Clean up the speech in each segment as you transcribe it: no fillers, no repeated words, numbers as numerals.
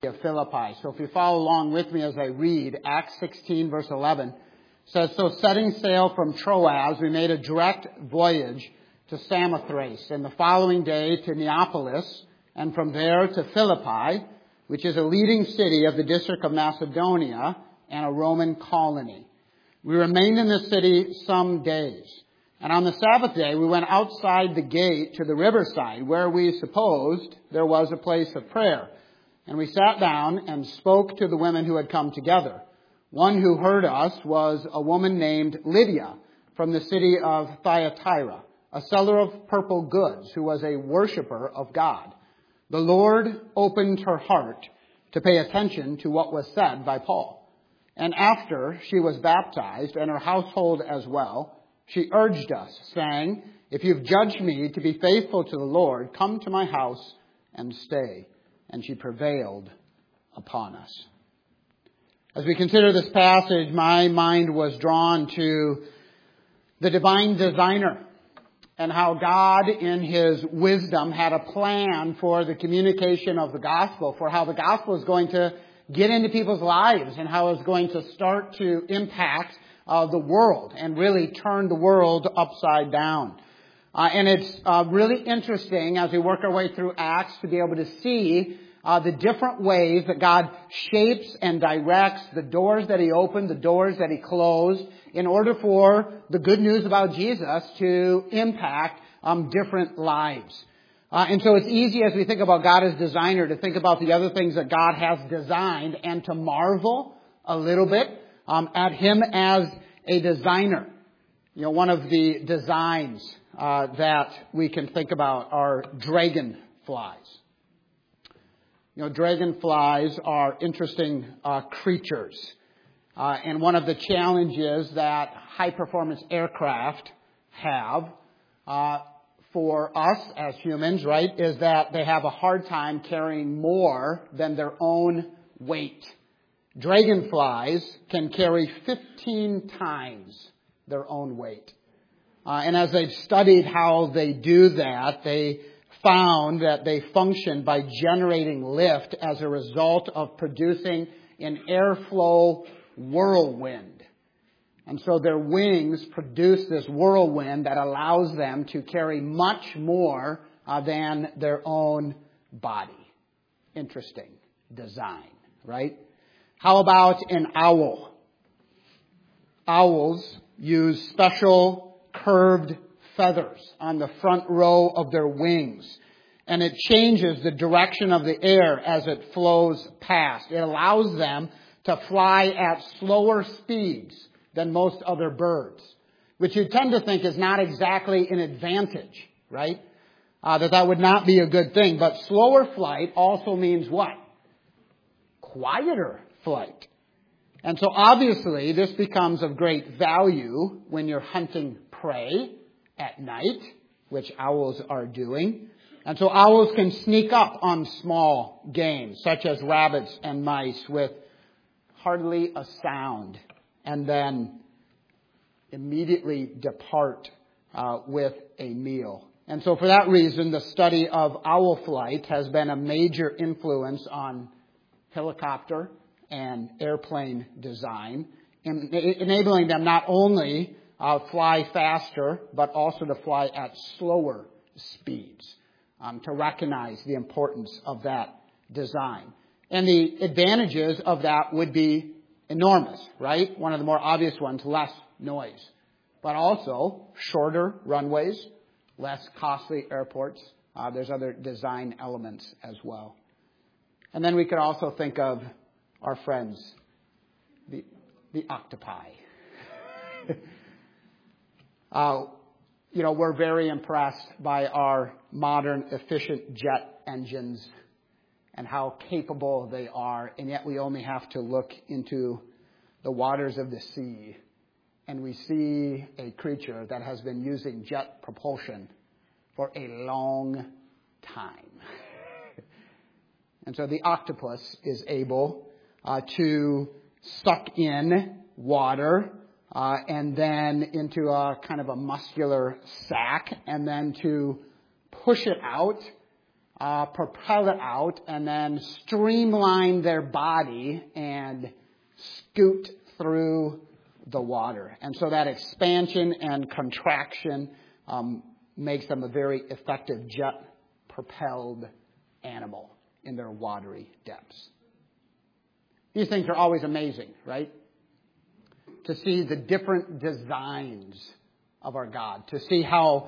of Philippi. So if you follow along with me as I read, Acts 16 verse 11 says, "So setting sail from Troas, we made a direct voyage to Samothrace, and the following day to Neapolis, and from there to Philippi, which is a leading city of the district of Macedonia and a Roman colony. We remained in the city some days. And on the Sabbath day, we went outside the gate to the riverside, where we supposed there was a place of prayer. And we sat down and spoke to the women who had come together. One who heard us was a woman named Lydia from the city of Thyatira, a seller of purple goods, who was a worshiper of God. The Lord opened her heart to pay attention to what was said by Paul. And after she was baptized, and her household as well, she urged us, saying, 'If you've judged me to be faithful to the Lord, come to my house and stay.' And she prevailed upon us." As we consider this passage, my mind was drawn to the divine designer and how God, in His wisdom, had a plan for the communication of the gospel, for how the gospel is going to get into people's lives and how it's going to start to impact the world and really turn the world upside down. And it's really interesting as we work our way through Acts to be able to see the different ways that God shapes and directs the doors that He opened, the doors that He closed, in order for the good news about Jesus to impact different lives. And so it's easy as we think about God as designer to think about the other things that God has designed and to marvel a little bit at Him as a designer. You know, one of the designs that we can think about are dragonflies. You know, dragonflies are interesting creatures. And one of the challenges that high-performance aircraft have for us as humans, right, is that they have a hard time carrying more than their own weight. Dragonflies can carry 15 times their own weight. And as they've studied how they do that, they found that they function by generating lift as a result of producing an airflow whirlwind. And so their wings produce this whirlwind that allows them to carry much more than their own body. Interesting design, right? How about an owl? Owls use special curved feathers on the front row of their wings, and it changes the direction of the air as it flows past. It allows them to fly at slower speeds than most other birds, which you tend to think is not exactly an advantage, right? That would not be a good thing. But slower flight also means what? Quieter flight. And so obviously this becomes of great value when you're hunting prey at night, which owls are doing. And so owls can sneak up on small game, such as rabbits and mice, with hardly a sound, and then immediately depart with a meal. And so for that reason, the study of owl flight has been a major influence on helicopter and airplane design, enabling them not only fly faster, but also to fly at slower speeds, to recognize the importance of that design. And the advantages of that would be enormous, right? One of the more obvious ones, less noise. But also shorter runways, less costly airports. There's other design elements as well. And then we could also think of our friends, the octopi. We're very impressed by our modern efficient jet engines and how capable they are, and yet we only have to look into the waters of the sea and we see a creature that has been using jet propulsion for a long time. And so the octopus is able to suck in water and then into a kind of a muscular sac, and then to push it out propel it out, and then streamline their body and scoot through the water. And so that expansion and contraction makes them a very effective jet-propelled animal in their watery depths. These things are always amazing, right? To see the different designs of our God, to see how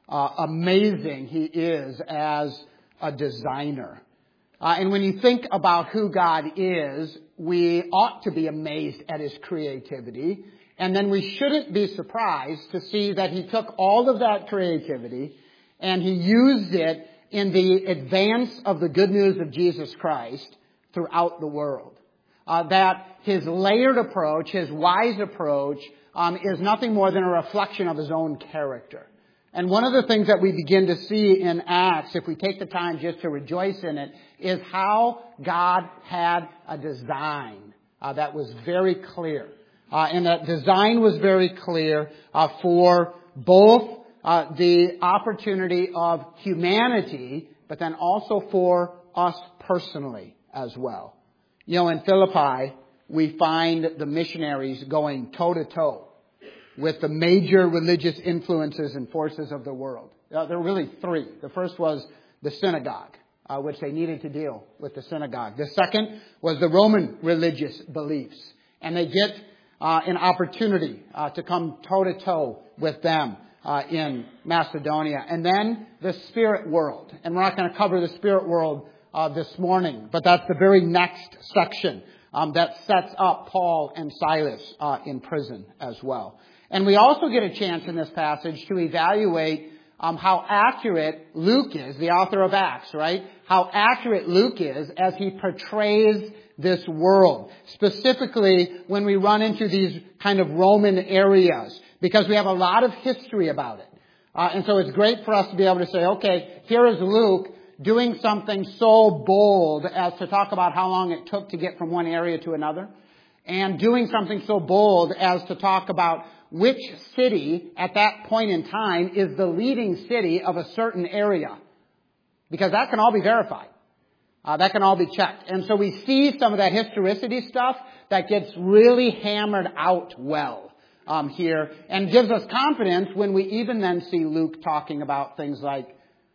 amazing He is as a designer. And when you think about who God is, we ought to be amazed at His creativity. And then we shouldn't be surprised to see that He took all of that creativity and He used it in the advance of the good news of Jesus Christ throughout the world. That His layered approach, His wise approach, is nothing more than a reflection of His own character. And one of the things that we begin to see in Acts, if we take the time just to rejoice in it, is how God had a design that was very clear. And that design was very clear for both the opportunity of humanity, but then also for us personally as well. You know, in Philippi, we find the missionaries going toe-to-toe with the major religious influences and forces of the world. There are really three. The first was the synagogue, which they needed to deal with the synagogue. The second was the Roman religious beliefs. And they get an opportunity to come toe-to-toe with them in Macedonia. And then the spirit world. And we're not going to cover the spirit world this morning, but that's the very next section that sets up Paul and Silas in prison as well. And we also get a chance in this passage to evaluate how accurate Luke is, the author of Acts, right? How accurate Luke is as he portrays this world. Specifically when we run into these kind of Roman areas, because we have a lot of history about it. And so it's great for us to be able to say, okay, here is Luke doing something so bold as to talk about how long it took to get from one area to another, and doing something so bold as to talk about which city at that point in time is the leading city of a certain area. Because that can all be verified. That can all be checked. And so we see some of that historicity stuff that gets really hammered out well here, and gives us confidence when we even then see Luke talking about things like,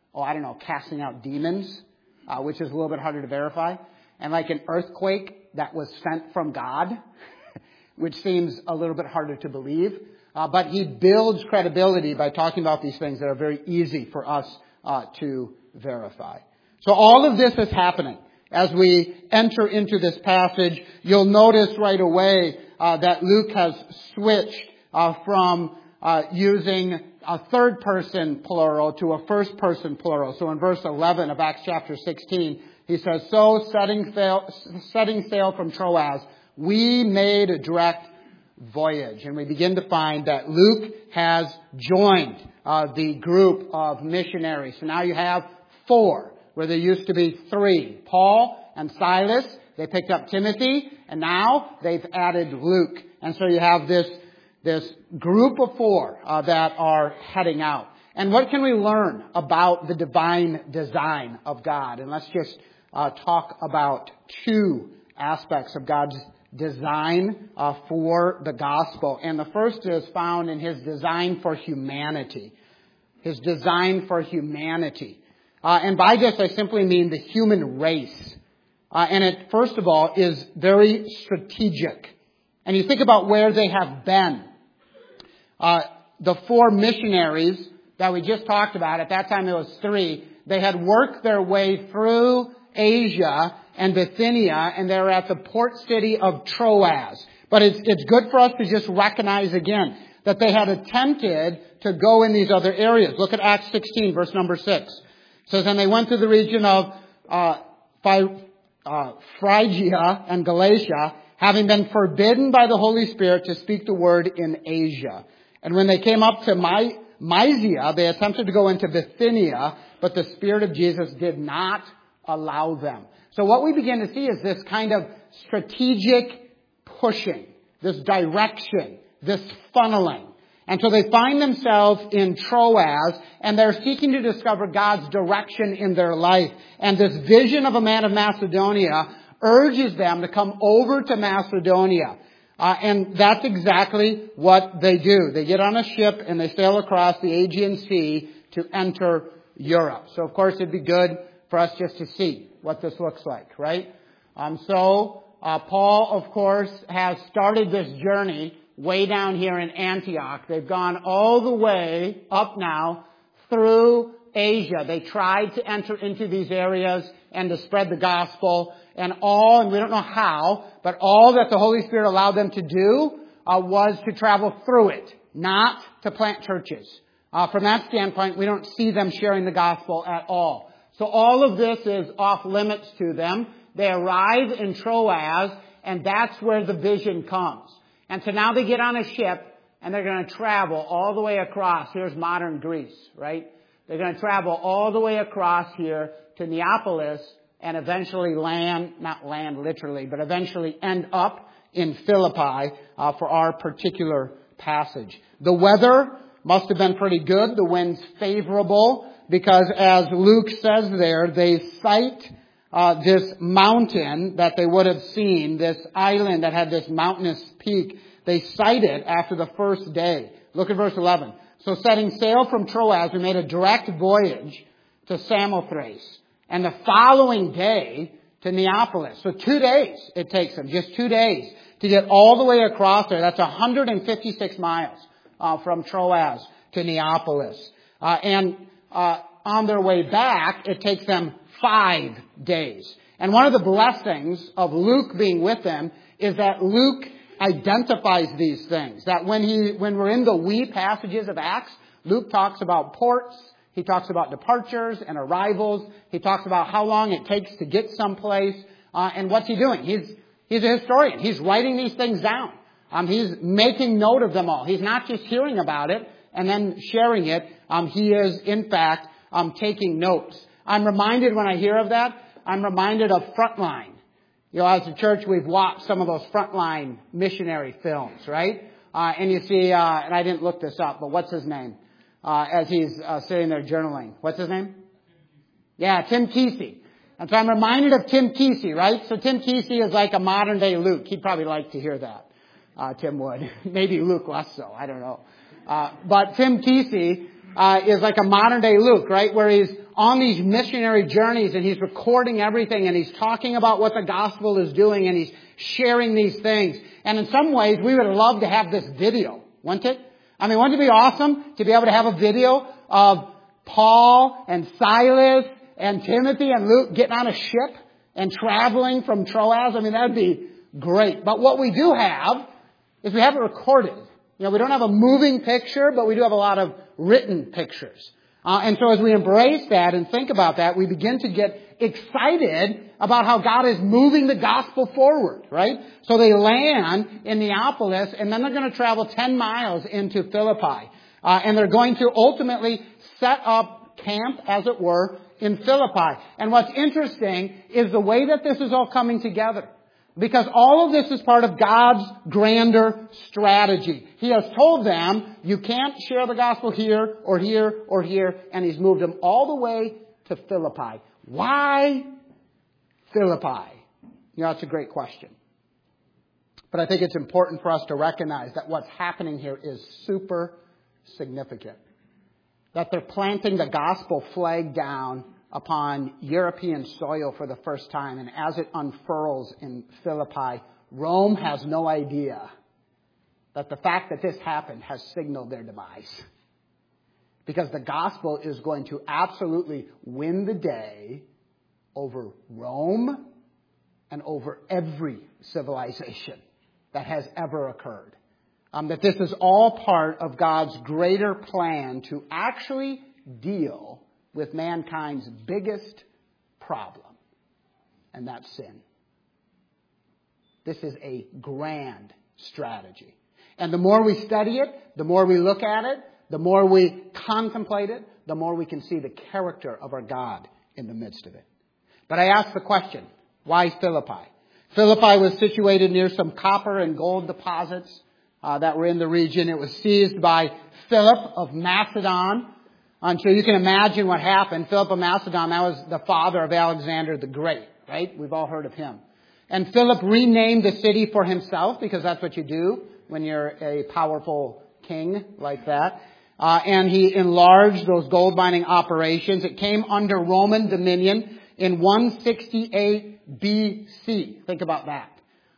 casting out demons, which is a little bit harder to verify. And like an earthquake that was sent from God, which seems a little bit harder to believe. But he builds credibility by talking about these things that are very easy for us to verify. So all of this is happening. As we enter into this passage, you'll notice right away that Luke has switched from using a third person plural to a first person plural. So in verse 11 of Acts chapter 16, he says, "So setting sail from Troas, we made a direct voyage." And we begin to find that Luke has joined the group of missionaries. So now you have 4, where there used to be 3. Paul and Silas, they picked up Timothy, and now they've added Luke. And so you have this group of 4 that are heading out. And what can we learn about the divine design of God? And let's just talk about 2 aspects of God's design for the gospel. And the first is found in His design for humanity. His design for humanity. And by this I simply mean the human race. And it, first of all, is very strategic. And you think about where they have been. The 4 missionaries that we just talked about, at that time it was 3, they had worked their way through Asia and Bithynia, and they're at the port city of Troas. But it's good for us to just recognize again that they had attempted to go in these other areas. Look at Acts 16, verse number 6. It says, "And they went through the region of Phrygia and Galatia, having been forbidden by the Holy Spirit to speak the word in Asia. And when they came up to Mysia, they attempted to go into Bithynia, but the Spirit of Jesus did not allow them." So what we begin to see is this kind of strategic pushing, this direction, this funneling. And so they find themselves in Troas, and they're seeking to discover God's direction in their life. And this vision of a man of Macedonia urges them to come over to Macedonia. And that's exactly what they do. They get on a ship and they sail across the Aegean Sea to enter Europe. So, of course, it'd be good for us just to see what this looks like, right? Paul, of course, has started this journey way down here in Antioch. They've gone all the way up now through Asia. They tried to enter into these areas and to spread the gospel and we don't know how, but all that the Holy Spirit allowed them to do was to travel through it, not to plant churches. From that standpoint, we don't see them sharing the gospel at all. So all of this is off limits to them. They arrive in Troas, and that's where the vision comes. And so now they get on a ship, and they're going to travel all the way across. Here's modern Greece, right? They're going to travel all the way across here to Neapolis and eventually not land literally, but eventually end up in Philippi for our particular passage. The weather must have been pretty good. The wind's favorable because, as Luke says there, they sight this mountain that they would have seen, this island that had this mountainous peak. They sight it after the first day. Look at verse 11. So setting sail from Troas, we made a direct voyage to Samothrace. And the following day to Neapolis. So 2 days it takes them, just 2 days to get all the way across there. That's 156 miles from Troas to Neapolis. And on their way back, it takes them 5 days. And one of the blessings of Luke being with them is that Luke identifies these things. That when we're in the we passages of Acts, Luke talks about ports, he talks about departures and arrivals, he talks about how long it takes to get someplace, and what's he doing? He's a historian. He's writing these things down. He's making note of them all. He's not just hearing about it and then sharing it. He is, in fact, taking notes. I'm reminded when I hear of that, I'm reminded of Frontline. You know, as a church, we've watched some of those Frontline missionary films, right? And you see, and I didn't look this up, but what's his name? As he's sitting there journaling. What's his name? Yeah, Tim Kesey. And so I'm reminded of Tim Kesey, right? So Tim Kesey is like a modern day Luke. He'd probably like to hear that. Tim would. Maybe Luke less so. I don't know. But Tim Kesey is like a modern day Luke, right? Where he's on these missionary journeys and he's recording everything and he's talking about what the gospel is doing and he's sharing these things. And in some ways, we would love to have this video, wouldn't it? I mean, wouldn't it be awesome to be able to have a video of Paul and Silas and Timothy and Luke getting on a ship and traveling from Troas? I mean, that'd be great. But what we do have is we have it recorded. You know, we don't have a moving picture, but we do have a lot of written pictures. And so as we embrace that and think about that, we begin to get excited about how God is moving the gospel forward, right? So they land in Neapolis, and then they're going to travel 10 miles into Philippi. And they're going to ultimately set up camp, as it were, in Philippi. And what's interesting is the way that this is all coming together. Because all of this is part of God's grander strategy. He has told them, you can't share the gospel here or here or here. And He's moved them all the way to Philippi. Why Philippi? You know, that's a great question. But I think it's important for us to recognize that what's happening here is super significant. That they're planting the gospel flag down upon European soil for the first time. And as it unfurls in Philippi, Rome has no idea that the fact that this happened has signaled their demise. Because the gospel is going to absolutely win the day over Rome and over every civilization that has ever occurred. That this is all part of God's greater plan to actually deal with mankind's biggest problem, and that's sin. This is a grand strategy. And the more we study it, the more we look at it, the more we contemplate it, the more we can see the character of our God in the midst of it. But I ask the question, why Philippi? Philippi was situated near some copper and gold deposits. that were in the region. It was seized by Philip of Macedon. And so you can imagine what happened. Philip of Macedon, that was the father of Alexander the Great, right? We've all heard of him. And Philip renamed the city for himself, because that's what you do when you're a powerful king like that. And he enlarged those gold mining operations. It came under Roman dominion in 168 BC. Think about that.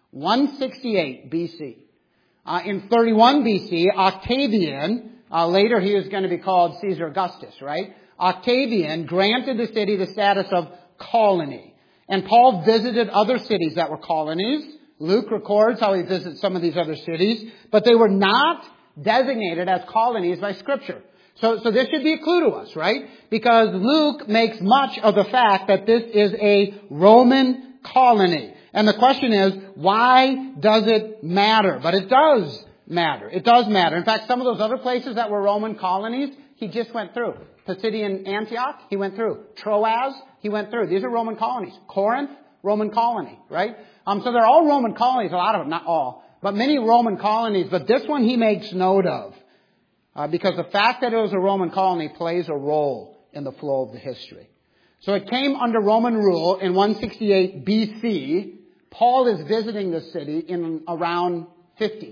168 BC. In 31 BC, Octavian, later he was going to be called Caesar Augustus, right? Octavian granted the city the status of colony. And Paul visited other cities that were colonies. Luke records how he visited some of these other cities, but they were not designated as colonies by Scripture. So this should be a clue to us, right? Because Luke makes much of the fact that this is a Roman colony. And the question is, why does it matter? But it does matter. It does matter. In fact, some of those other places that were Roman colonies, he just went through. Pisidian Antioch, he went through. Troas, he went through. These are Roman colonies. Corinth, Roman colony, right? So they're all Roman colonies, a lot of them, not all, but many Roman colonies. But this one he makes note of, because the fact that it was a Roman colony plays a role in the flow of the history. So it came under Roman rule in 168 BC. Paul is visiting the city in around 50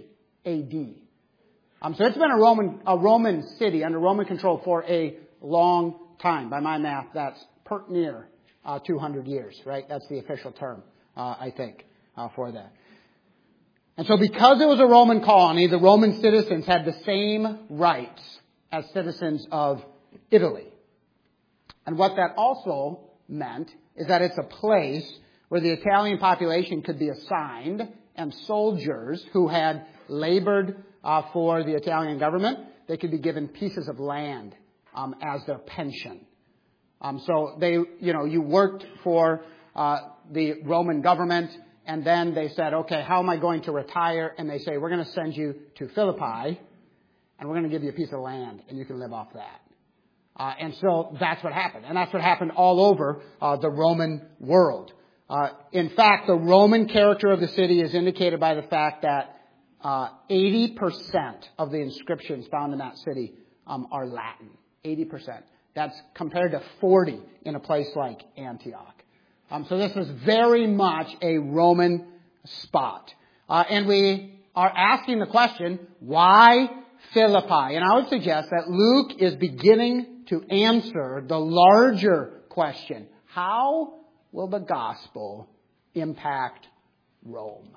AD. So it's been a Roman city under Roman control for a long time. By my math, that's pert near 200 years, right? That's the official term, I think, for that. And so because it was a Roman colony, the Roman citizens had the same rights as citizens of Italy. And what that also meant is that it's a place where the Italian population could be assigned, and soldiers who had labored for the Italian government, they could be given pieces of land as their pension. So they, you worked for the Roman government, and then they said, okay, how am I going to retire? And they say, we're going to send you to Philippi, and we're going to give you a piece of land, and you can live off that. And so that's what happened. And that's what happened all over the Roman world. In fact, the Roman character of the city is indicated by the fact that 80% of the inscriptions found in that city are Latin. 80%. That's compared to 40 in a place like Antioch. So this is very much a Roman spot. And we are asking the question, why Philippi? And I would suggest that Luke is beginning to answer the larger question. How will the gospel impact Rome?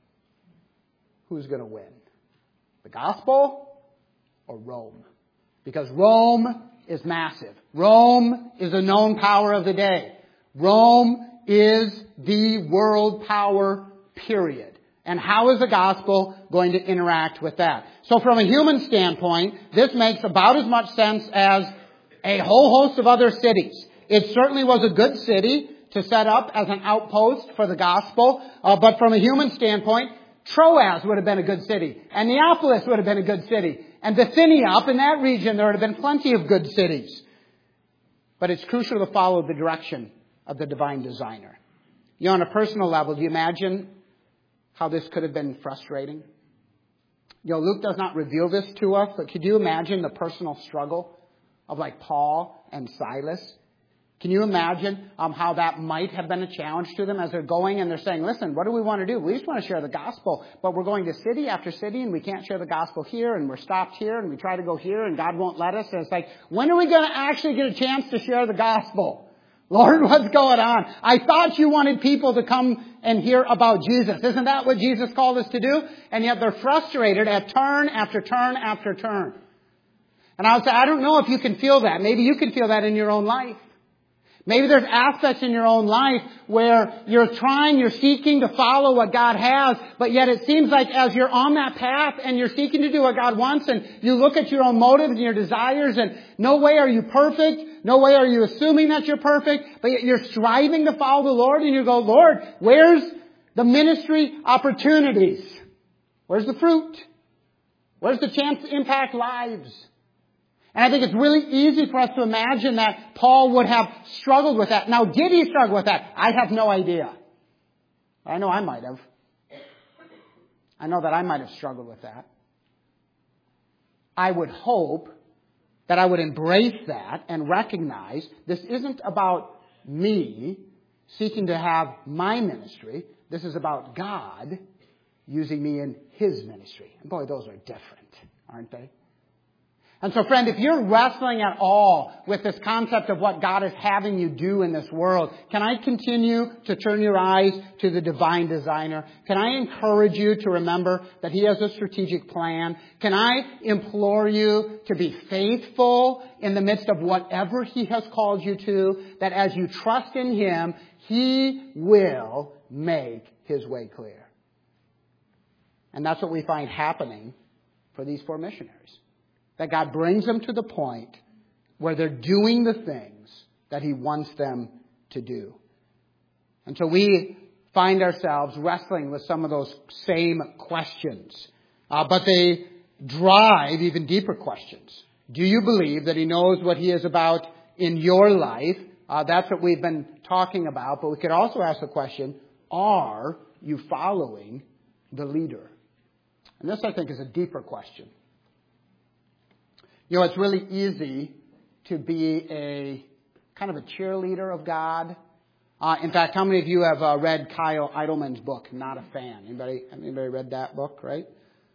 Who's going to win? The gospel or Rome? Because Rome is massive. Rome is a known power of the day. Rome is the world power, period. And how is the gospel going to interact with that? So from a human standpoint, this makes about as much sense as a whole host of other cities. It certainly was a good city to set up as an outpost for the gospel. But from a human standpoint, Troas would have been a good city. And Neapolis would have been a good city. And Bithynia, up in that region, there would have been plenty of good cities. But it's crucial to follow the direction of the divine designer. On a personal level, do you imagine how this could have been frustrating? Luke does not reveal this to us, but could you imagine the personal struggle of like Paul and Silas? Can you imagine how that might have been a challenge to them as they're going and they're saying, listen, what do we want to do? We just want to share the gospel, but we're going to city after city and we can't share the gospel here, and we're stopped here and we try to go here and God won't let us. And it's like, when are we going to actually get a chance to share the gospel? Lord, what's going on? I thought you wanted people to come and hear about Jesus. Isn't that what Jesus called us to do? And yet they're frustrated at turn after turn after turn. And I would say, I don't know if you can feel that. Maybe you can feel that in your own life. Maybe there's aspects in your own life where you're seeking to follow what God has, but yet it seems like as you're on that path and you're seeking to do what God wants, and you look at your own motives and your desires, and no way are you perfect, no way are you assuming that you're perfect, but yet you're striving to follow the Lord, and you go, Lord, where's the ministry opportunities? Where's the fruit? Where's the chance to impact lives? And I think it's really easy for us to imagine that Paul would have struggled with that. Now, did he struggle with that? I have no idea. I know I might have. I know that I might have struggled with that. I would hope that I would embrace that and recognize this isn't about me seeking to have my ministry. This is about God using me in His ministry. And boy, those are different, aren't they? And so, friend, if you're wrestling at all with this concept of what God is having you do in this world, can I continue to turn your eyes to the divine designer? Can I encourage you to remember that He has a strategic plan? Can I implore you to be faithful in the midst of whatever He has called you to, that as you trust in Him, He will make His way clear? And that's what we find happening for these 4 missionaries. That God brings them to the point where they're doing the things that He wants them to do. And so we find ourselves wrestling with some of those same questions. But they drive even deeper questions. Do you believe that He knows what He is about in your life? That's what we've been talking about. But we could also ask the question, are you following the leader? And this, I think, is a deeper question. You know, it's really easy to be a kind of a cheerleader of God. In fact, how many of you have read Kyle Idleman's book, Not a Fan? Anybody read that book, right?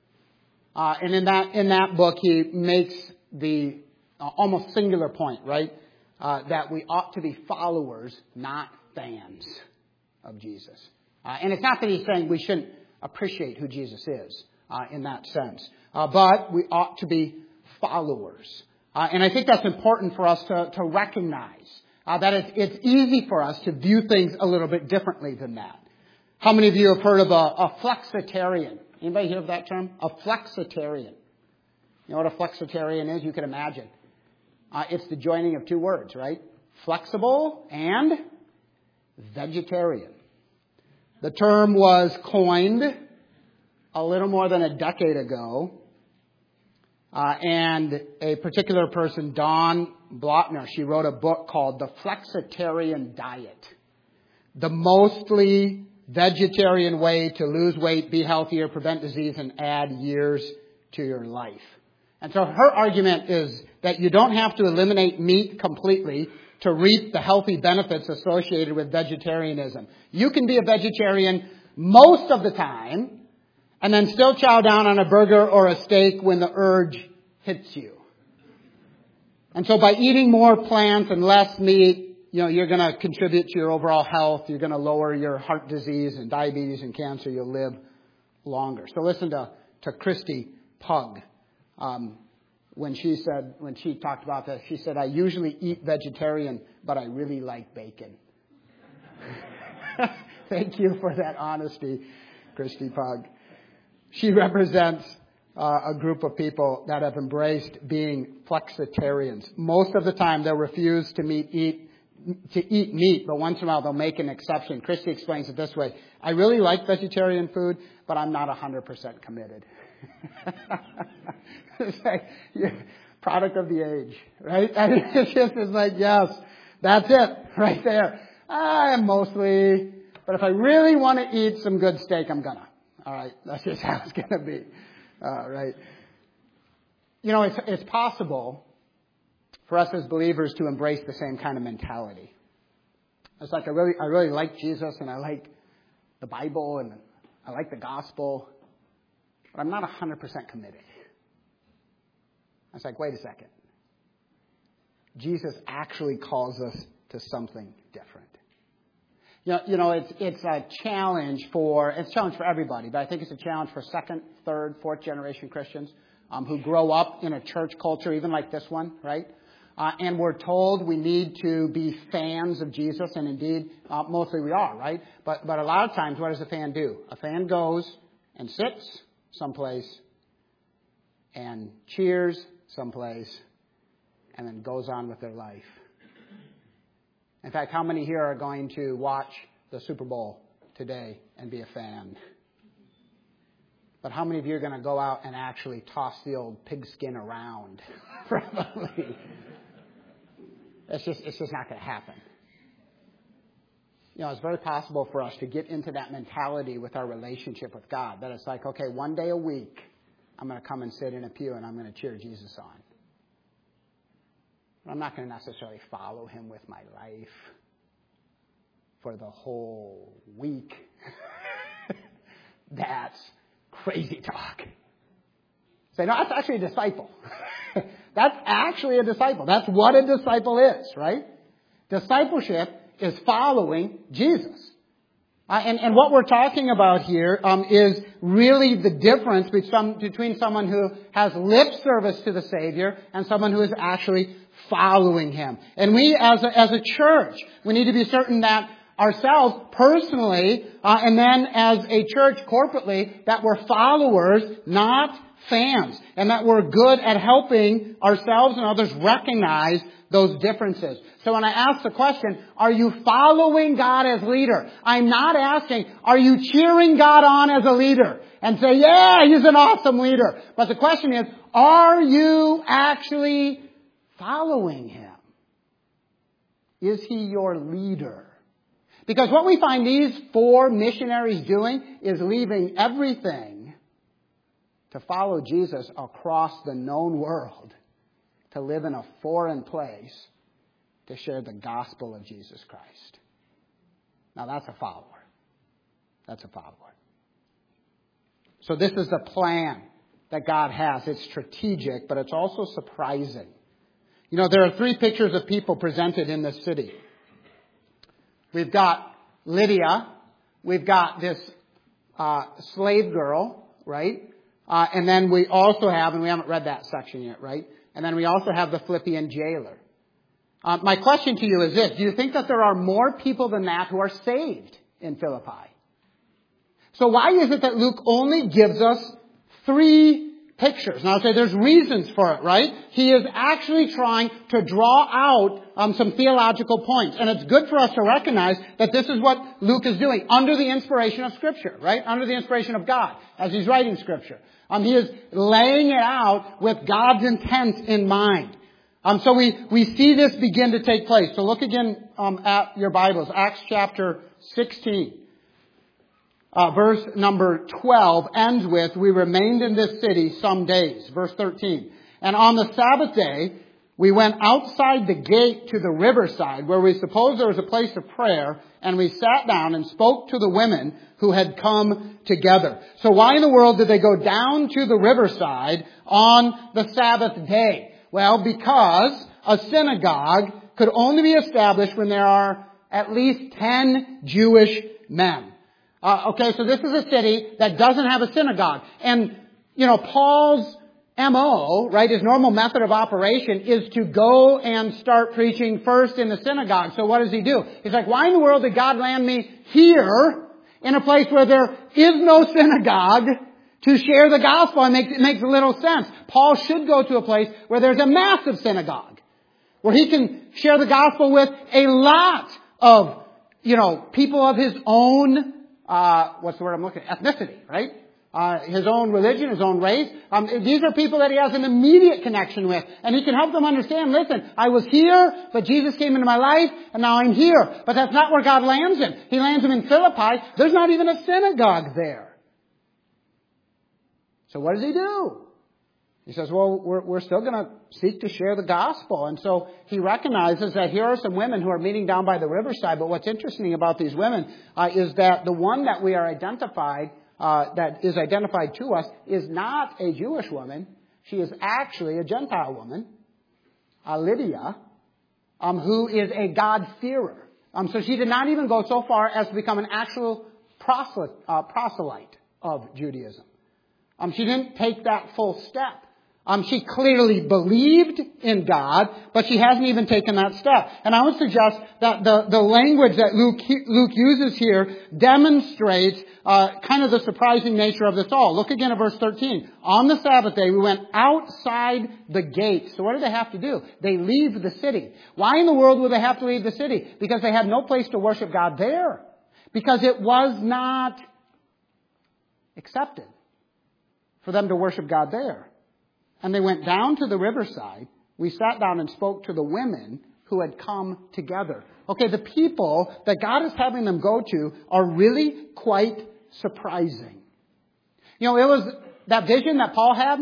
And in that book, he makes the almost singular point, right? That we ought to be followers, not fans of Jesus. And it's not that he's saying we shouldn't appreciate who Jesus is in that sense. But we ought to be followers. And I think that's important for us to recognize that it's easy for us to view things a little bit differently than that. How many of you have heard of a flexitarian? Anybody hear of that term? A flexitarian. You know what a flexitarian is? You can imagine. It's the joining of 2 words, right? Flexible and vegetarian. The term was coined a little more than a decade ago. And a particular person, Dawn Blotner, she wrote a book called The Flexitarian Diet. The mostly vegetarian way to lose weight, be healthier, prevent disease, and add years to your life. And so her argument is that you don't have to eliminate meat completely to reap the healthy benefits associated with vegetarianism. You can be a vegetarian most of the time, and then still chow down on a burger or a steak when the urge hits you. And so by eating more plants and less meat, you know, you're going to contribute to your overall health. You're going to lower your heart disease and diabetes and cancer. You'll live longer. So listen to Christy Pug. When she talked about that, she said, I usually eat vegetarian, but I really like bacon. Thank you for that honesty, Christy Pug. She represents a group of people that have embraced being flexitarians. Most of the time, they'll refuse to eat meat, but once in a while, they'll make an exception. Christy explains it this way. I really like vegetarian food, but I'm not 100% committed. It's like, product of the age, right? I mean, it's like, yes, that's it right there. I'm mostly, but if I really want to eat some good steak, I'm gonna. All right, that's just how it's going to be. Right. You know, it's possible for us as believers to embrace the same kind of mentality. It's like I really like Jesus and I like the Bible and I like the gospel, but I'm not 100% committed. It's like, wait a second. Jesus actually calls us to something different. You know, it's a challenge for everybody, but I think it's a challenge for 2nd, 3rd, 4th generation Christians who grow up in a church culture, even like this one, right? And we're told we need to be fans of Jesus, and indeed, mostly we are, right? But a lot of times, what does a fan do? A fan goes and sits someplace and cheers someplace and then goes on with their life. In fact, how many here are going to watch the Super Bowl today and be a fan? But how many of you are going to go out and actually toss the old pigskin around? Probably. It's just not going to happen. You know, it's very possible for us to get into that mentality with our relationship with God. That it's like, okay, one day a week, I'm going to come and sit in a pew and I'm going to cheer Jesus on. I'm not going to necessarily follow him with my life for the whole week. That's crazy talk. Say, no, that's actually a disciple. That's actually a disciple. That's what a disciple is, right? Discipleship is following Jesus. And what we're talking about here is really the difference between someone who has lip service to the Savior and someone who is actually following him. And we as a church, we need to be certain that ourselves personally and then as a church corporately, that we're followers, not fans. And that we're good at helping ourselves and others recognize those differences. So when I ask the question, are you following God as leader? I'm not asking, are you cheering God on as a leader? And say, yeah, he's an awesome leader. But the question is, are you actually following him? Is he your leader? Because what we find these 4 missionaries doing is leaving everything to follow Jesus across the known world, to live in a foreign place, to share the gospel of Jesus Christ. Now that's a follower. That's a follower. So this is the plan that God has. It's strategic, but it's also surprising. You know, there are 3 pictures of people presented in this city. We've got Lydia. We've got this slave girl, right? And then we also have, and we haven't read that section yet, right? And then we also have the Philippian jailer. My question to you is this. Do you think that there are more people than that who are saved in Philippi? So why is it that Luke only gives us 3 pictures? Now I'll say there's reasons for it, right? He is actually trying to draw out some theological points. And it's good for us to recognize that this is what Luke is doing under the inspiration of Scripture, right? Under the inspiration of God as he's writing Scripture. He is laying it out with God's intent in mind. So we see this begin to take place. So look again at your Bibles. Acts chapter 16. Verse number 12 ends with, we remained in this city some days. Verse 13. And on the Sabbath day, we went outside the gate to the riverside where we supposed there was a place of prayer, and we sat down and spoke to the women who had come together. So why in the world did they go down to the riverside on the Sabbath day? Well, because a synagogue could only be established when there are at least 10 Jewish men. Okay, so this is a city that doesn't have a synagogue. And, you know, Paul's MO, right, his normal method of operation is to go and start preaching first in the synagogue. So what does he do? He's like, why in the world did God land me here in a place where there is no synagogue to share the gospel? It makes little sense. Paul should go to a place where there's a massive synagogue, where he can share the gospel with a lot of, you know, people of his own what's the word I'm looking at? Ethnicity, right? His own religion, his own race. These are people that he has an immediate connection with. And he can help them understand, listen, I was here, but Jesus came into my life, and now I'm here. But that's not where God lands him. He lands him in Philippi. There's not even a synagogue there. So what does he do? He says, well, we're still going to seek to share the gospel. And so he recognizes that here are some women who are meeting down by the riverside. But what's interesting about these women is that the one that we are identified, that is identified to us, is not a Jewish woman. She is actually a Gentile woman, Lydia, who is a God-fearer. So she did not even go so far as to become an actual proselyte of Judaism. She didn't take that full step. She clearly believed in God, but she hasn't even taken that step. And I would suggest that the language that Luke uses here demonstrates kind of the surprising nature of this all. Look again at verse 13. On the Sabbath day, we went outside the gate. So what do they have to do? They leave the city. Why in the world would they have to leave the city? Because they had no place to worship God there. Because it was not accepted for them to worship God there. And they went down to the riverside. We sat down and spoke to the women who had come together. Okay, the people that God is having them go to are really quite surprising. You know, that vision that Paul had,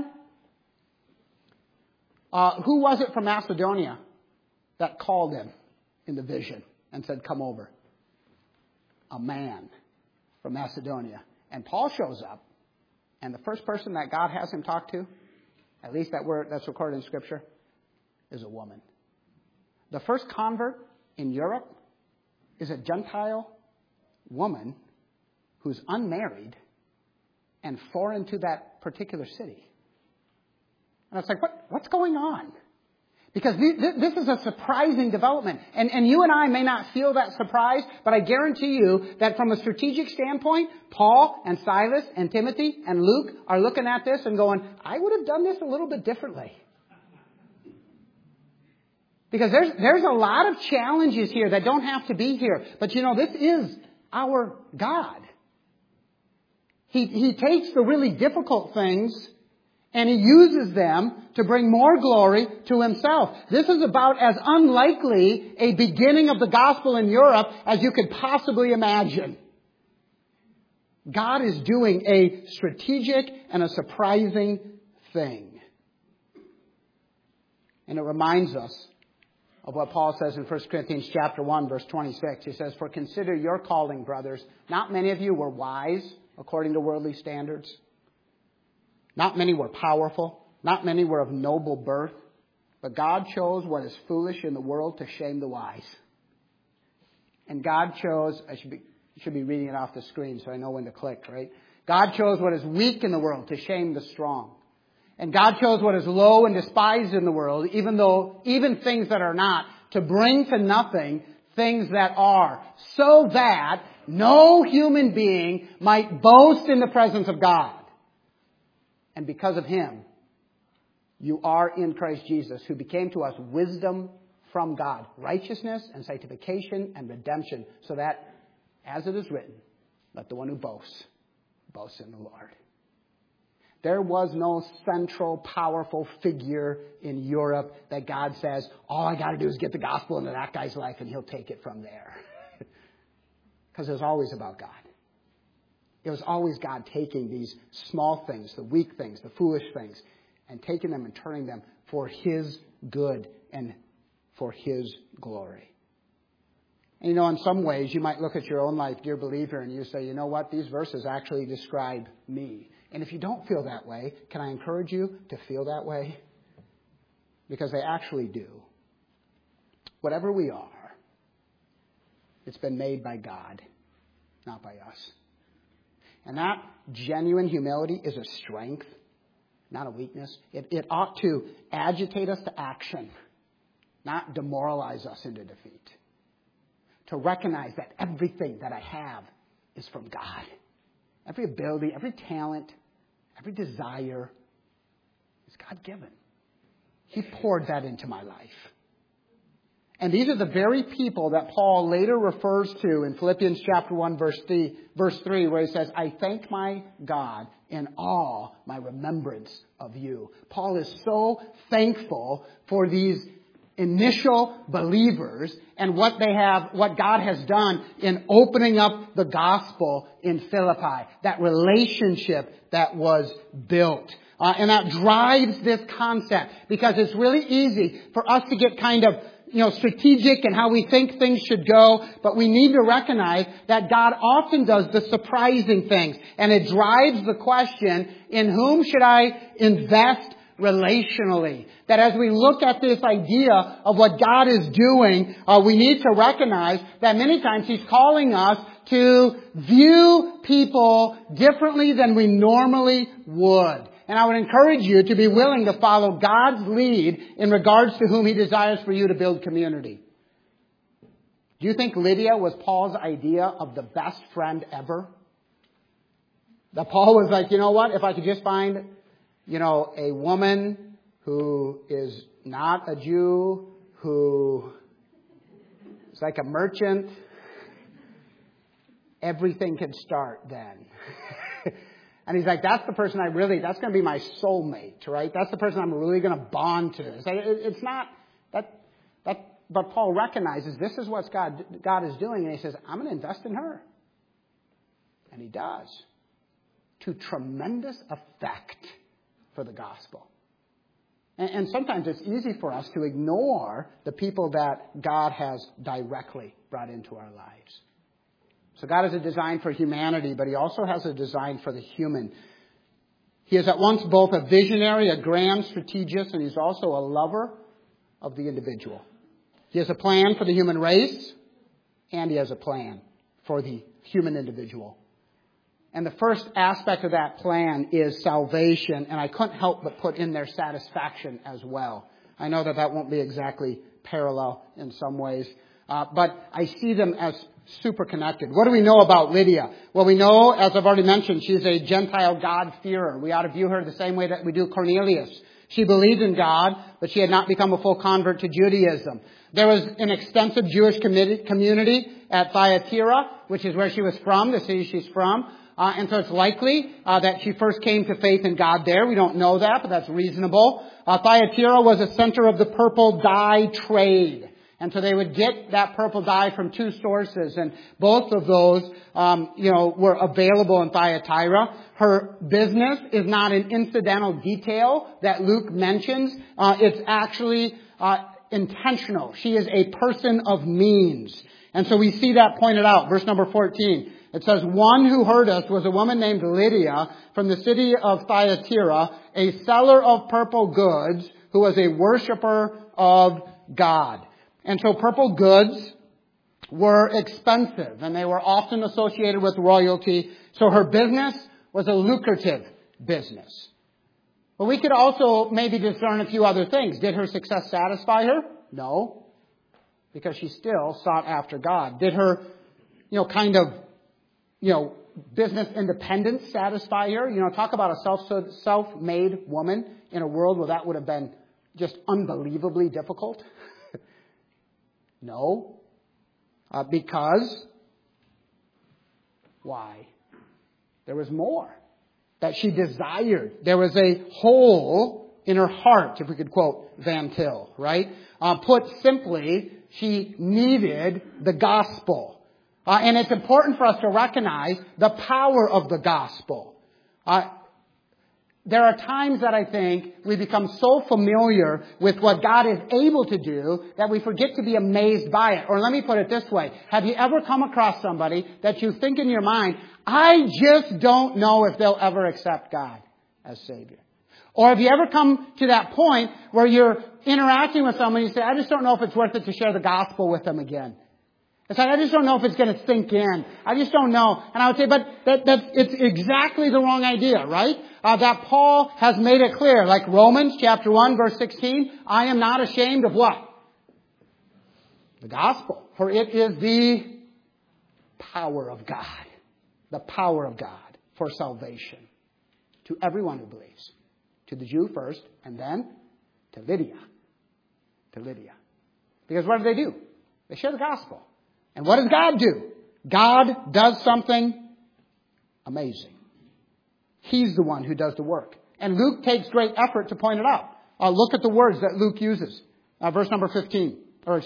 who was it from Macedonia that called him in the vision and said, come over? A man from Macedonia. And Paul shows up, and the first person that God has him talk to, at least that's recorded in Scripture, is a woman. The first convert in Europe is a Gentile woman who's unmarried and foreign to that particular city. And it's like, what's going on? Because this is a surprising development. And you and I may not feel that surprise, but I guarantee you that from a strategic standpoint, Paul and Silas and Timothy and Luke are looking at this and going, I would have done this a little bit differently. Because there's a lot of challenges here that don't have to be here. But this is our God. He takes the really difficult things and He uses them to bring more glory to Himself. This is about as unlikely a beginning of the gospel in Europe as you could possibly imagine. God is doing a strategic and a surprising thing. And it reminds us of what Paul says in 1 Corinthians chapter 1, verse 26. He says, for consider your calling, brothers. Not many of you were wise according to worldly standards. Not many were powerful. Not many were of noble birth. But God chose what is foolish in the world to shame the wise. And God chose, I should be reading it off the screen so I know when to click, right? God chose what is weak in the world to shame the strong. And God chose what is low and despised in the world, even things that are not, to bring to nothing things that are, so that no human being might boast in the presence of God. And because of Him, you are in Christ Jesus, who became to us wisdom from God, righteousness and sanctification and redemption, so that, as it is written, let the one who boasts, boast in the Lord. There was no central, powerful figure in Europe that God says, all I got to do is get the gospel into that guy's life and He'll take it from there. Because it was always about God. It was always God taking these small things, the weak things, the foolish things, and taking them and turning them for His good and for His glory. And in some ways, you might look at your own life, dear believer, and you say, you know what? These verses actually describe me. And if you don't feel that way, can I encourage you to feel that way? Because they actually do. Whatever we are, it's been made by God, not by us. And that genuine humility is a strength, not a weakness. It ought to agitate us to action, not demoralize us into defeat. To recognize that everything that I have is from God. Every ability, every talent, every desire is God-given. He poured that into my life. And these are the very people that Paul later refers to in Philippians chapter 1, verse 3, where he says, I thank my God in all my remembrance of you. Paul is so thankful for these initial believers and what God has done in opening up the gospel in Philippi. That relationship that was built. And that drives this concept, because it's really easy for us to get kind of strategic in how we think things should go, but we need to recognize that God often does the surprising things. And it drives the question, in whom should I invest relationally? That as we look at this idea of what God is doing, we need to recognize that many times He's calling us to view people differently than we normally would. And I would encourage you to be willing to follow God's lead in regards to whom He desires for you to build community. Do you think Lydia was Paul's idea of the best friend ever? That Paul was like, you know what, if I could just find, a woman who is not a Jew, who is like a merchant, everything can start then. And he's like, that's the person that's going to be my soulmate, right? That's the person I'm really going to bond to. It's not that, but Paul recognizes this is what God is doing. And he says, I'm going to invest in her. And he does. to tremendous effect for the gospel. And sometimes it's easy for us to ignore the people that God has directly brought into our lives. So God has a design for humanity, but He also has a design for the human. He is at once both a visionary, a grand strategist, and He's also a lover of the individual. He has a plan for the human race, and He has a plan for the human individual. And the first aspect of that plan is salvation, and I couldn't help but put in there satisfaction as well. I know that won't be exactly parallel in some ways, but I see them as super connected. What do we know about Lydia? Well, we know, as I've already mentioned, she's a Gentile God-fearer. We ought to view her the same way that we do Cornelius. She believed in God, but she had not become a full convert to Judaism. There was an extensive Jewish community at Thyatira, which is where she was from, the city she's from. And so it's likely that she first came to faith in God there. We don't know that, but that's reasonable. Thyatira was a center of the purple dye trade. And so they would get that purple dye from two sources. And both of those, were available in Thyatira. Her business is not an incidental detail that Luke mentions. It's actually intentional. She is a person of means. And so we see that pointed out. Verse number 14. It says, one who heard us was a woman named Lydia from the city of Thyatira, a seller of purple goods who was a worshiper of God. And so purple goods were expensive and they were often associated with royalty. So her business was a lucrative business. But we could also maybe discern a few other things. Did her success satisfy her? No. Because she still sought after God. Did her, business independence satisfy her? Talk about a self-made woman in a world where that would have been just unbelievably difficult. No. Because why? There was more that she desired. There was a hole in her heart, if we could quote Van Til, right? Put simply, she needed the gospel. And it's important for us to recognize the power of the gospel. There are times that I think we become so familiar with what God is able to do that we forget to be amazed by it. Or let me put it this way. Have you ever come across somebody that you think in your mind, I just don't know if they'll ever accept God as Savior? Or have you ever come to that point where you're interacting with someone and you say, I just don't know if it's worth it to share the gospel with them again. It's like, I just don't know if it's going to sink in. I just don't know. And I would say, but it's exactly the wrong idea, right? That Paul has made it clear, like Romans chapter 1, verse 16, I am not ashamed of what? The gospel. For it is the power of God. The power of God for salvation to everyone who believes. To the Jew first, and then to Lydia. To Lydia. Because what do? They share the gospel. And what does God do? God does something amazing. He's the one who does the work. And Luke takes great effort to point it out. Look at the words that Luke uses. Verse number 14,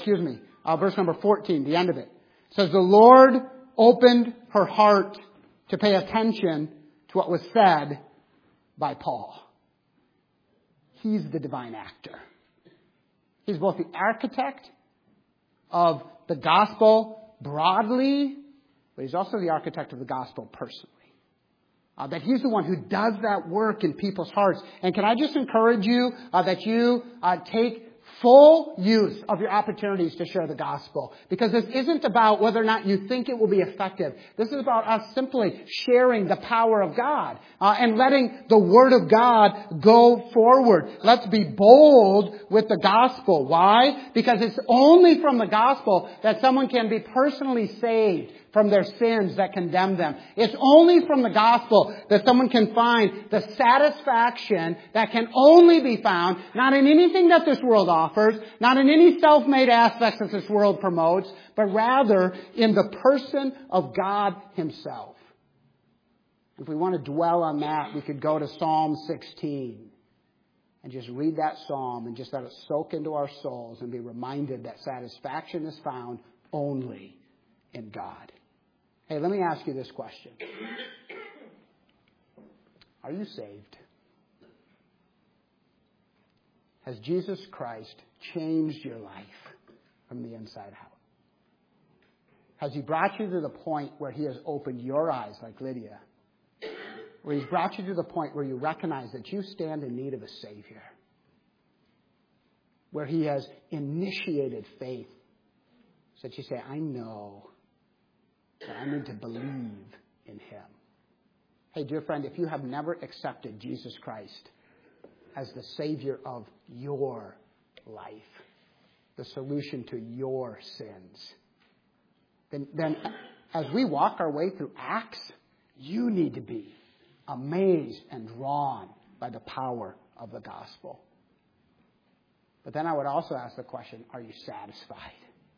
the end of it. It says, the Lord opened her heart to pay attention to what was said by Paul. He's the divine actor. He's both the architect of the gospel broadly, but he's also the architect of the gospel personally. That he's the one who does that work in people's hearts. And can I just encourage you that you take full use of your opportunities to share the gospel. Because this isn't about whether or not you think it will be effective. This is about us simply sharing the power of God and letting the Word of God go forward. Let's be bold with the gospel. Why? Because it's only from the gospel that someone can be personally saved from their sins that condemn them. It's only from the gospel that someone can find the satisfaction that can only be found not in anything that this world offers, not in any self-made aspects that this world promotes, but rather in the person of God Himself. If we want to dwell on that, we could go to Psalm 16 and just read that psalm and just let it soak into our souls and be reminded that satisfaction is found only in God. Hey, let me ask you this question. Are you saved? Has Jesus Christ changed your life from the inside out? Has He brought you to the point where He has opened your eyes like Lydia? Where He's brought you to the point where you recognize that you stand in need of a Savior? Where He has initiated faith so that you say, I know that I need to believe in Him. Hey, dear friend, if you have never accepted Jesus Christ as the Savior of your life, the solution to your sins, then as we walk our way through Acts, you need to be amazed and drawn by the power of the gospel. But then I would also ask the question, are you satisfied?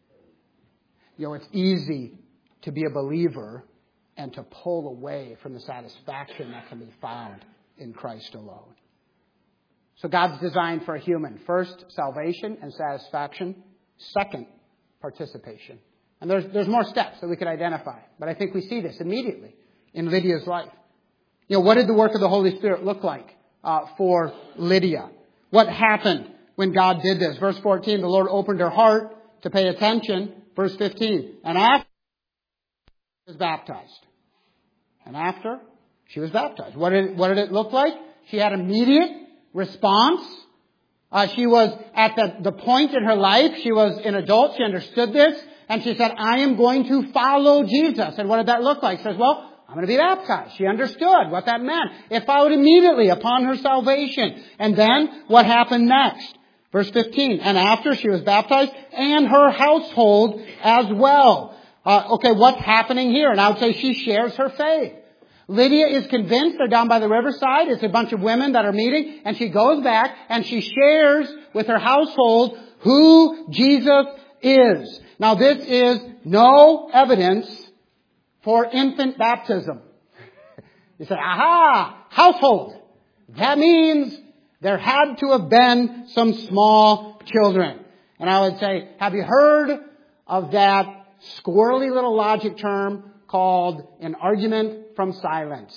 You know, it's easy to be a believer and to pull away from the satisfaction that can be found in Christ alone. So God's design for a human. First, salvation and satisfaction. Second, participation. And there's more steps that we could identify. But I think we see this immediately in Lydia's life. You know, what did the work of the Holy Spirit look like for Lydia? What happened when God did this? Verse 14, the Lord opened her heart to pay attention. Verse 15, and after she was baptized. And after she was baptized. What did it look like? She had immediate response. She was at the point in her life. She was an adult. She understood this. And she said, I am going to follow Jesus. And what did that look like? She says, well, I'm going to be baptized. She understood what that meant. It followed immediately upon her salvation. And then what happened next? Verse 15, and after she was baptized, and her household as well. Okay, what's happening here? And I would say she shares her faith. Lydia is convinced they're down by the riverside. It's a bunch of women that are meeting. And she goes back and she shares with her household who Jesus is. Now this is no evidence for infant baptism. You say, aha, household. That means there had to have been some small children. And I would say, have you heard of that squirrely little logic term called an argument from silence?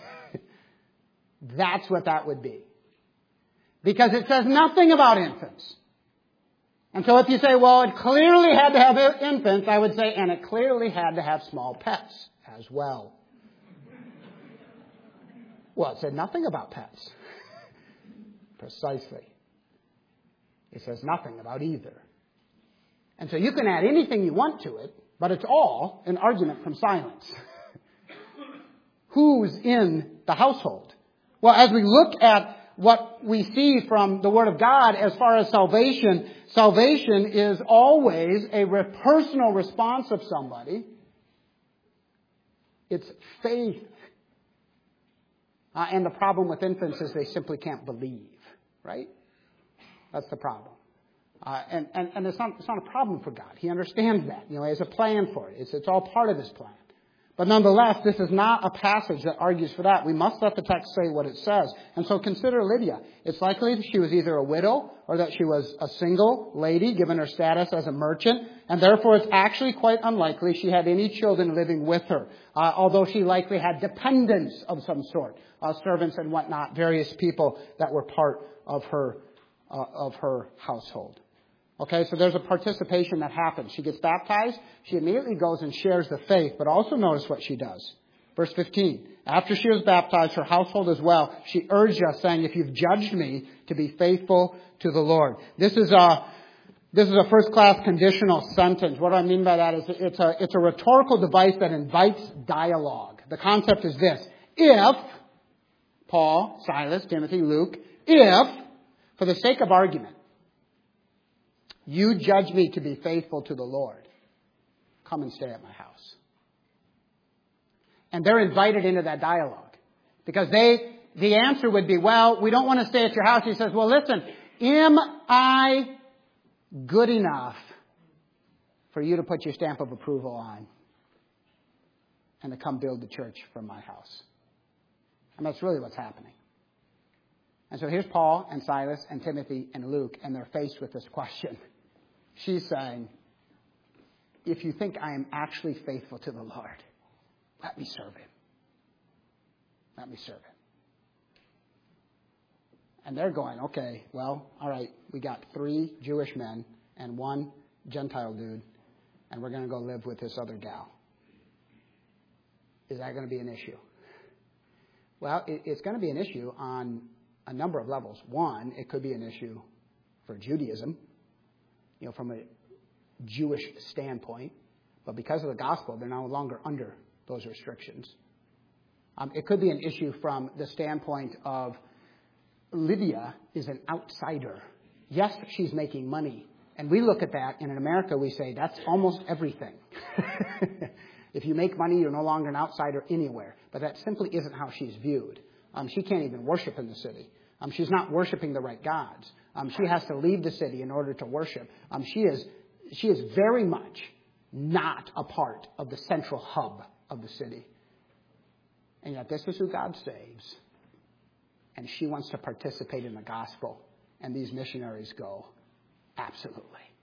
That's what that would be. Because it says nothing about infants. And so if you say, well, it clearly had to have infants, I would say, and it clearly had to have small pets as well. Well, it said nothing about pets. Precisely. It says nothing about either. And so you can add anything you want to it, but it's all an argument from silence. Who's in the household? Well, as we look at what we see from the Word of God as far as salvation, salvation is always a personal response of somebody. It's faith. And the problem with infants is they simply can't believe. Right? That's the problem. And it's not a problem for God. He understands that. You know, He has a plan for it. It's all part of His plan. But nonetheless, this is not a passage that argues for that. We must let the text say what it says. And so consider Lydia. It's likely that she was either a widow or that she was a single lady, given her status as a merchant. And therefore, it's actually quite unlikely she had any children living with her. Although she likely had dependents of some sort, servants and whatnot, various people that were part of her household. Okay, so there's a participation that happens. She gets baptized. She immediately goes and shares the faith. But also notice what she does. Verse 15. After she was baptized, her household as well, she urged us, saying, if you've judged me to be faithful to the Lord. This is a first-class conditional sentence. What I mean by that is it's a rhetorical device that invites dialogue. The concept is this. If, Paul, Silas, Timothy, Luke, if, for the sake of argument, you judge me to be faithful to the Lord, come and stay at my house. And they're invited into that dialogue. Because the answer would be, well, we don't want to stay at your house. He says, well, listen, am I good enough for you to put your stamp of approval on and to come build the church from my house? And that's really what's happening. And so here's Paul and Silas and Timothy and Luke, and they're faced with this question. She's saying, if you think I am actually faithful to the Lord, let me serve Him. Let me serve Him. And they're going, okay, well, all right, we got 3 Jewish men and 1 Gentile dude, and we're going to go live with this other gal. Is that going to be an issue? Well, it's going to be an issue on a number of levels. One, it could be an issue for Judaism, from a Jewish standpoint. But because of the gospel, they're no longer under those restrictions. It could be an issue from the standpoint of Lydia is an outsider. Yes, she's making money. And we look at that, and in America we say that's almost everything. If you make money, you're no longer an outsider anywhere. But that simply isn't how she's viewed. She can't even worship in the city. She's not worshiping the right gods. She has to leave the city in order to worship. She is very much not a part of the central hub of the city. And yet this is who God saves. And she wants to participate in the gospel. And these missionaries go, absolutely.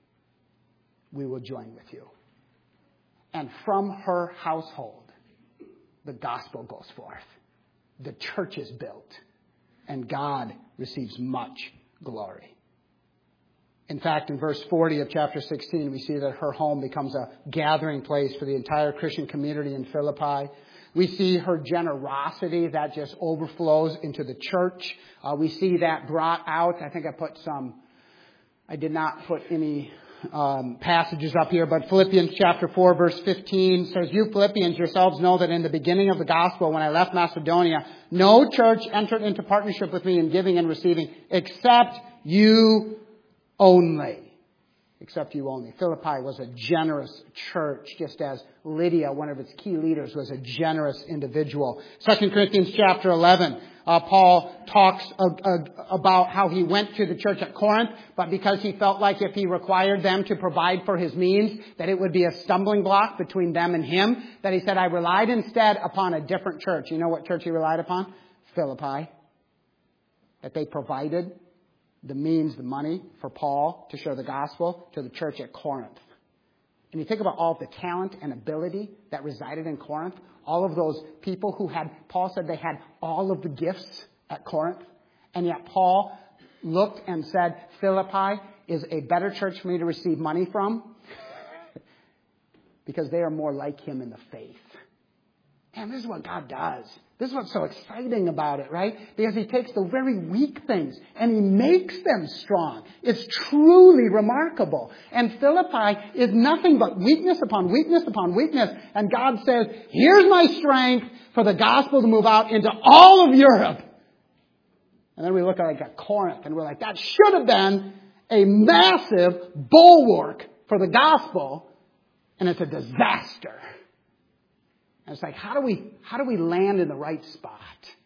We will join with you. And from her household, the gospel goes forth. The church is built. And God receives much glory. In fact, in verse 40 of chapter 16, we see that her home becomes a gathering place for the entire Christian community in Philippi. We see her generosity that just overflows into the church. We see that brought out. I think I did not put any passages up here, but Philippians chapter 4 verse 15 says, "You Philippians yourselves know that in the beginning of the gospel, when I left Macedonia, no church entered into partnership with me in giving and receiving except you only." Except you only. Philippi was a generous church, just as Lydia, one of its key leaders, was a generous individual. 2 Corinthians chapter 11, Paul talks about how he went to the church at Corinth, but because he felt like if he required them to provide for his means, that it would be a stumbling block between them and him, that he said, I relied instead upon a different church. You know what church he relied upon? Philippi. That they provided the means, the money for Paul to share the gospel to the church at Corinth. And you think about all of the talent and ability that resided in Corinth, all of those people who had, Paul said they had all of the gifts at Corinth, and yet Paul looked and said, Philippi is a better church for me to receive money from because they are more like him in the faith. And this is what God does. This is what's so exciting about it, right? Because he takes the very weak things and he makes them strong. It's truly remarkable. And Philippi is nothing but weakness upon weakness upon weakness. And God says, here's my strength for the gospel to move out into all of Europe. And then we look at Corinth and we're like, that should have been a massive bulwark for the gospel. And it's a disaster. And it's like, how do we land in the right spot?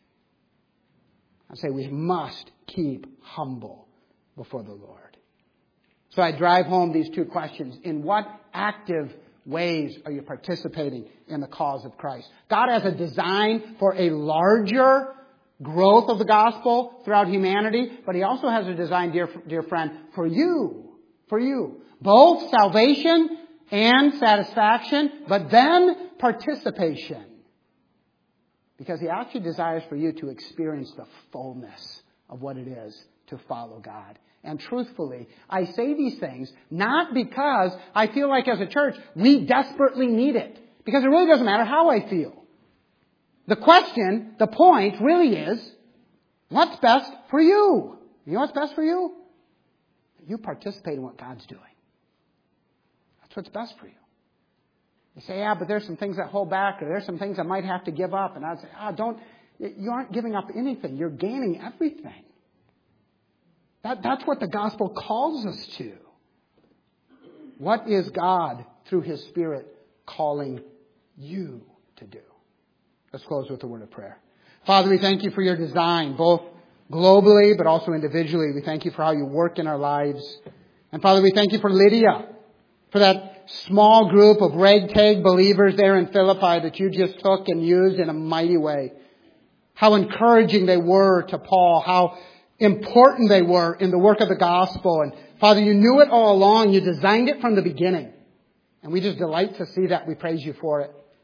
I say we must keep humble before the Lord. So I drive home these 2 questions. In what active ways are you participating in the cause of Christ? God has a design for a larger growth of the gospel throughout humanity, but he also has a design, dear friend, for you. For you. Both salvation and satisfaction, but then participation. Because he actually desires for you to experience the fullness of what it is to follow God. And truthfully, I say these things not because I feel like as a church we desperately need it. Because it really doesn't matter how I feel. The question, the point really is, what's best for you? You know what's best for you? You participate in what God's doing. That's what's best for you. You say, yeah, but there's some things that hold back, or there's some things I might have to give up. And I'd say, you aren't giving up anything. You're gaining everything. That's what the gospel calls us to. What is God, through his Spirit, calling you to do? Let's close with a word of prayer. Father, we thank you for your design, both globally but also individually. We thank you for how you work in our lives. And Father, we thank you for Lydia, for that small group of ragtag believers there in Philippi that you just took and used in a mighty way. How encouraging they were to Paul, how important they were in the work of the gospel. And Father, you knew it all along. You designed it from the beginning. And we just delight to see that. We praise you for it.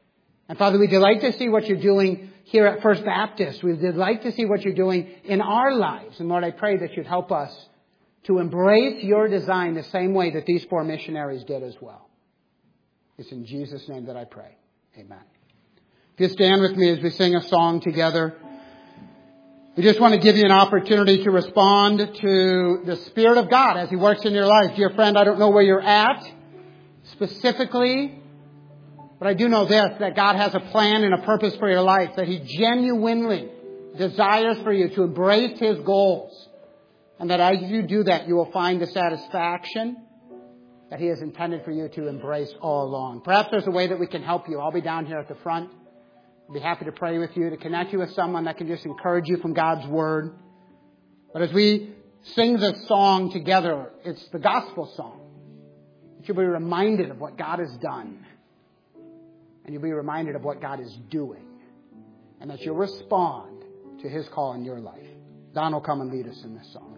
And Father, we delight to see what you're doing here at First Baptist. We delight to see what you're doing in our lives. And Lord, I pray that you'd help us to embrace your design the same way that these 4 missionaries did as well. It's in Jesus' name that I pray. Amen. If you stand with me as we sing a song together, we just want to give you an opportunity to respond to the Spirit of God as He works in your life. Dear friend, I don't know where you're at specifically, but I do know this, that God has a plan and a purpose for your life, that He genuinely desires for you to embrace His goals, and that as you do that, you will find the satisfaction that He has intended for you to embrace all along. Perhaps there's a way that we can help you. I'll be down here at the front. I'd be happy to pray with you, to connect you with someone that can just encourage you from God's Word. But as we sing this song together, it's the gospel song. You'll be reminded of what God has done. And you'll be reminded of what God is doing. And that you'll respond to His call in your life. Don will come and lead us in this song.